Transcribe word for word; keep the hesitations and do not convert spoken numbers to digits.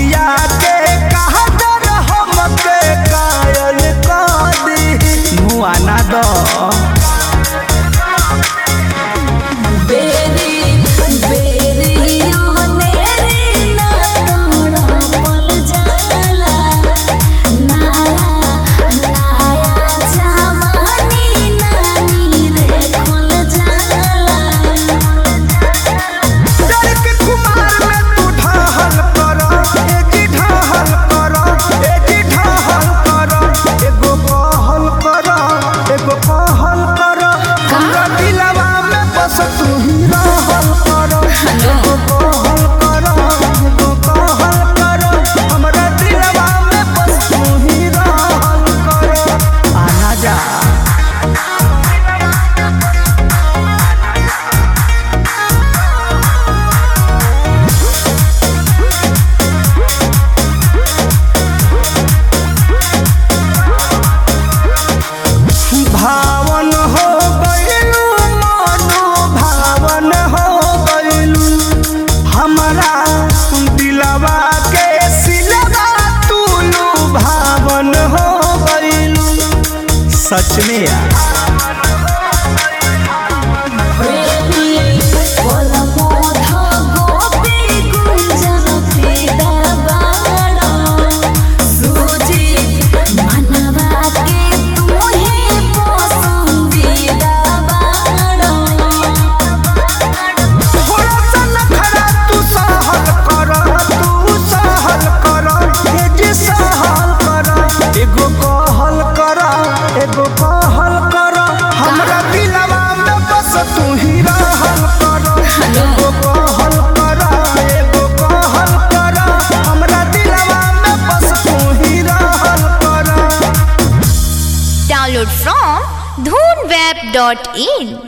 बतिया के कहदर हमके कायल कर दी मुआ ना दो भावन हो गइलू मनो भावन हो गइलू हमारा दिलवा के सिलवा तूलू भावन हो गइलू सच में यार एगो कहल कर हमरा दिलवा में बस तू ही रहल कर एगो कहल कर एगो कहल कर हमरा दिलवा में बस तू ही रहल कर Download from dhoonweb dot in